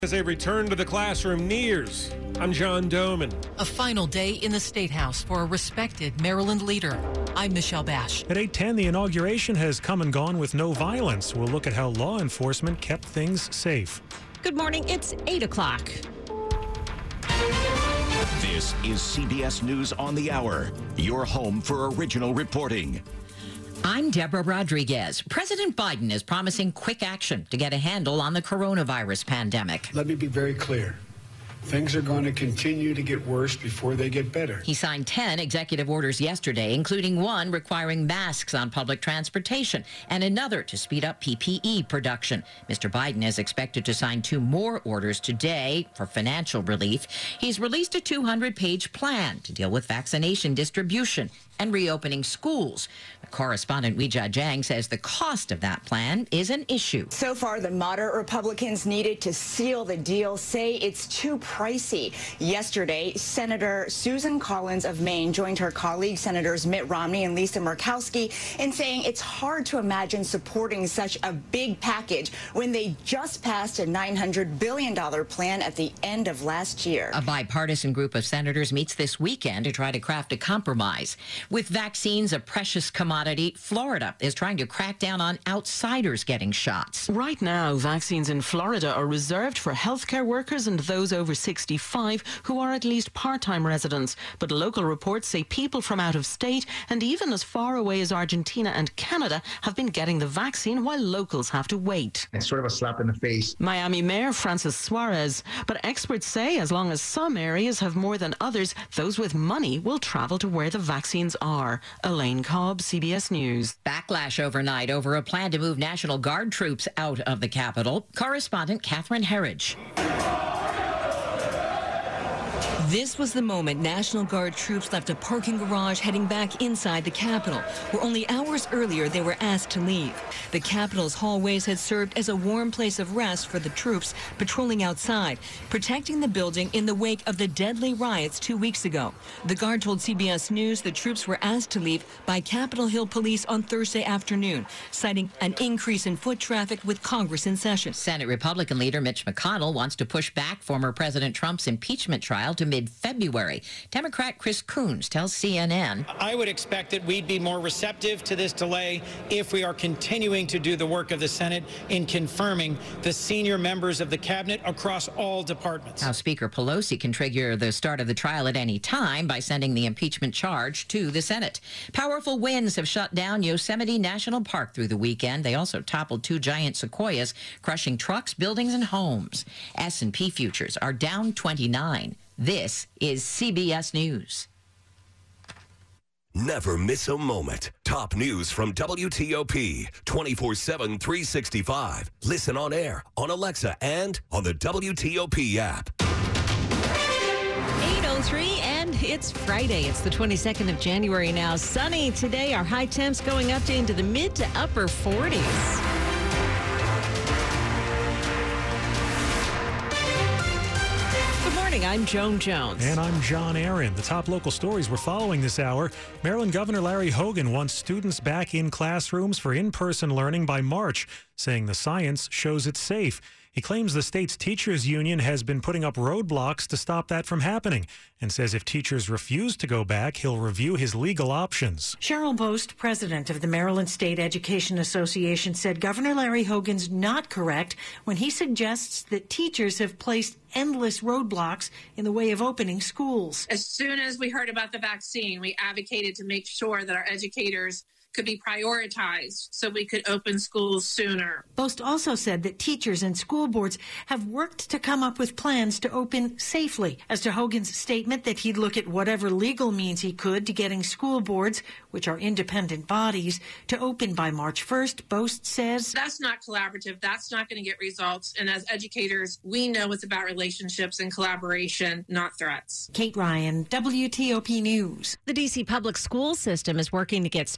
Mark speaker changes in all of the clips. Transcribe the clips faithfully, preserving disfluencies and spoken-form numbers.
Speaker 1: As a return to the classroom nears, I'm John Doman.
Speaker 2: A final day in the State House for a respected Maryland leader. I'm Michelle Bash.
Speaker 3: At eight ten, the inauguration has come and gone with no violence. We'll look at how law enforcement kept things safe.
Speaker 4: Good morning. It's eight o'clock.
Speaker 5: This is C B S News on the Hour, your home for original reporting.
Speaker 6: I'm Deborah Rodriguez. President Biden is promising quick action to get a handle on the coronavirus pandemic.
Speaker 7: Let me be very clear. Things are going to continue to get worse before they get better.
Speaker 6: He signed ten executive orders yesterday, including one requiring masks on public transportation and another to speed up P P E production. Mister Biden is expected to sign two more orders today for financial relief. He's released a two hundred page plan to deal with vaccination distribution and reopening schools. Correspondent Weijia Jiang says the cost of that plan is an issue.
Speaker 8: So far, the moderate Republicans needed to seal the deal say it's too pricey. Yesterday, Senator Susan Collins of Maine joined her colleagues, Senators Mitt Romney and Lisa Murkowski, in saying it's hard to imagine supporting such a big package when they just passed a nine hundred billion dollars plan at the end of last year.
Speaker 6: A bipartisan group of senators meets this weekend to try to craft a compromise. With vaccines a precious commodity, Florida is trying to crack down on outsiders getting shots.
Speaker 9: Right now, vaccines in Florida are reserved for healthcare workers and those over sixty-five who are at least part-time residents. But local reports say people from out of state and even as far away as Argentina and Canada have been getting the vaccine while locals have to wait.
Speaker 10: It's sort of a slap in the face.
Speaker 9: Miami Mayor Francis Suarez. But experts say as long as some areas have more than others, those with money will travel to where the vaccines are. Elaine Cobb, C B S News.
Speaker 6: Backlash overnight over a plan to move National Guard troops out of the Capitol. Correspondent Catherine Herridge.
Speaker 11: This was the moment National Guard troops left a parking garage heading back inside the Capitol, where only hours earlier they were asked to leave. The Capitol's hallways had served as a warm place of rest for the troops patrolling outside, protecting the building in the wake of the deadly riots two weeks ago. The Guard told C B S News the troops were asked to leave by Capitol Hill police on Thursday afternoon, citing an increase in foot traffic with Congress in session.
Speaker 6: Senate Republican leader Mitch McConnell wants to push back former President Trump's impeachment trial to mid-February. Democrat Chris Coons tells C N N.
Speaker 12: I would expect that we'd be more receptive to this delay if we are continuing to do the work of the Senate in confirming the senior members of the cabinet across all departments.
Speaker 6: House Speaker Pelosi can trigger the start of the trial at any time by sending the impeachment charge to the Senate. Powerful winds have shut down Yosemite National Park through the weekend. They also toppled two giant sequoias, crushing trucks, buildings, and homes. S and P futures are down twenty-nine. This is C B S News.
Speaker 13: Never miss a moment. Top news from W T O P, twenty-four seven, three sixty-five. Listen on air, on Alexa, and on the W T O P app.
Speaker 4: eight oh three, and it's Friday. It's the twenty-second of January now. Sunny today. Our high temps going up to into the mid to upper forties. I'm Joan Jones.
Speaker 3: And I'm John Aaron. The top local stories we're following this hour. Maryland Governor Larry Hogan wants students back in classrooms for in-person learning by March, saying the science shows it's safe. He claims the state's teachers union has been putting up roadblocks to stop that from happening and says if teachers refuse to go back, he'll review his legal options.
Speaker 14: Cheryl Bost, president of the Maryland State Education Association, said Governor Larry Hogan's not correct when he suggests that teachers have placed endless roadblocks in the way of opening schools.
Speaker 15: As soon as we heard about the vaccine, we advocated to make sure that our educators could be prioritized so we could open schools sooner.
Speaker 14: Bost also said that teachers and school boards have worked to come up with plans to open safely. As to Hogan's statement that he'd look at whatever legal means he could to getting school boards, which are independent bodies, to open by March first, Bost says
Speaker 15: that's not collaborative. That's not going to get results. And as educators, we know it's about relationships and collaboration, not threats.
Speaker 14: Kate Ryan, W T O P News.
Speaker 4: The D C public school system is working to get students back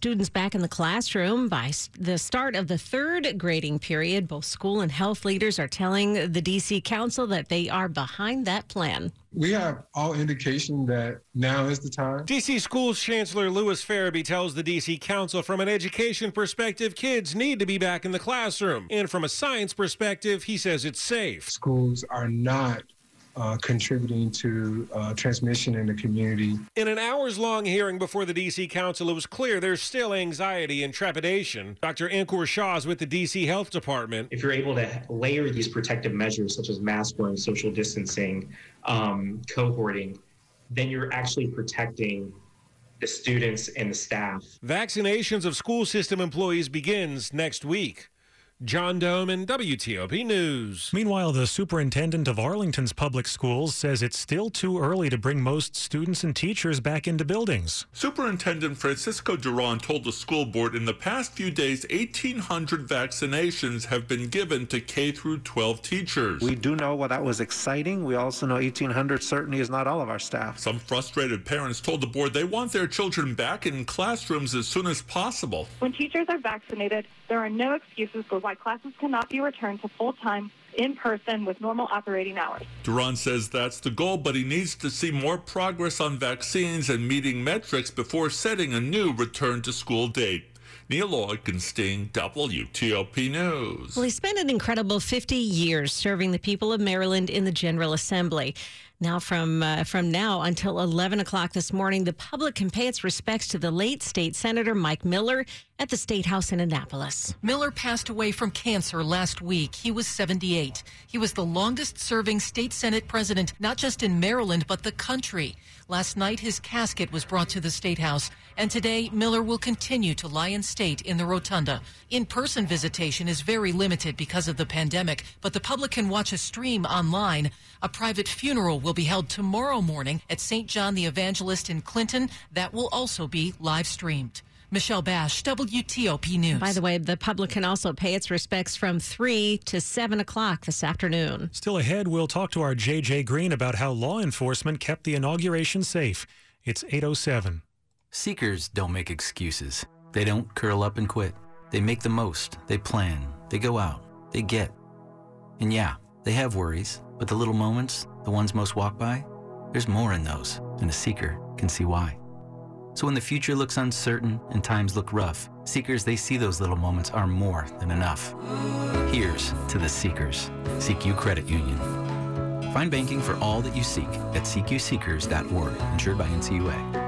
Speaker 4: back in the classroom by the start of the third grading period. Both school and health leaders are telling the D C Council that they are behind that plan.
Speaker 10: We have all indication that now is the time.
Speaker 1: D C Schools Chancellor Louis Farabee tells the D C Council from an education perspective, kids need to be back in the classroom. And from a science perspective, he says it's safe.
Speaker 10: Schools are not Uh, contributing to uh, transmission in the community.
Speaker 1: In an hours-long hearing before the D C Council, it was clear there's still anxiety and trepidation. Doctor Ankur Shah is with the D C Health Department.
Speaker 16: If you're able to layer these protective measures, such as mask wearing, social distancing, um, cohorting, then you're actually protecting the students and the staff.
Speaker 1: Vaccinations of school system employees begins next week. John Doman, W T O P News.
Speaker 3: Meanwhile, the superintendent of Arlington's public schools says it's still too early to bring most students and teachers back into buildings.
Speaker 17: Superintendent Francisco Duran told the school board in the past few days, eighteen hundred vaccinations have been given to K through twelve teachers.
Speaker 18: We do know well, that was exciting. We also know eighteen hundred certainly is not all of our staff.
Speaker 17: Some frustrated parents told the board they want their children back in classrooms as soon as possible.
Speaker 19: When teachers are vaccinated, there are no excuses for why classes cannot be returned to full-time, in-person with normal operating hours.
Speaker 17: Duran says that's the goal, but he needs to see more progress on vaccines and meeting metrics before setting a new return-to-school date. Neil Augenstein, W T O P News.
Speaker 4: Well, he spent an incredible fifty years serving the people of Maryland in the General Assembly. Now, from uh, from now until eleven o'clock this morning, the public can pay its respects to the late state senator Mike Miller at the State House in Annapolis.
Speaker 2: Miller passed away from cancer last week. He was seventy-eight. He was the longest-serving state Senate president, not just in Maryland, but the country. Last night, his casket was brought to the State House, and today, Miller will continue to lie in state in the rotunda. In-person visitation is very limited because of the pandemic, but the public can watch a stream online. A private funeral will be held tomorrow morning at Saint John the Evangelist in Clinton. That will also be live-streamed. Michelle Bash, W T O P News.
Speaker 4: By the way, the public can also pay its respects from three to seven o'clock this afternoon.
Speaker 3: Still ahead, we'll talk to our J J Green about how law enforcement kept the inauguration safe. It's eight oh seven.
Speaker 20: Seekers don't make excuses. They don't curl up and quit. They make the most. They plan. They go out. They get. And yeah, they have worries, but the little moments, the ones most walk by, there's more in those, and a seeker can see why. So when the future looks uncertain and times look rough, seekers, they see those little moments are more than enough. Here's to the seekers. C Q Credit Union. Find banking for all that you seek at C Q seekers dot org, insured by N C U A.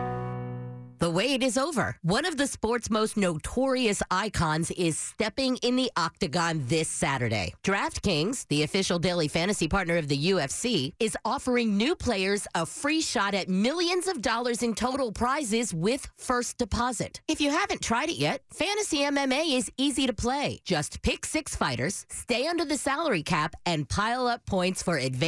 Speaker 21: The wait is over. One of the sport's most notorious icons is stepping in the octagon this Saturday. DraftKings, the official daily fantasy partner of the U F C, is offering new players a free shot at millions of dollars in total prizes with first deposit. If you haven't tried it yet, Fantasy M M A is easy to play. Just pick six fighters, stay under the salary cap, and pile up points for advanced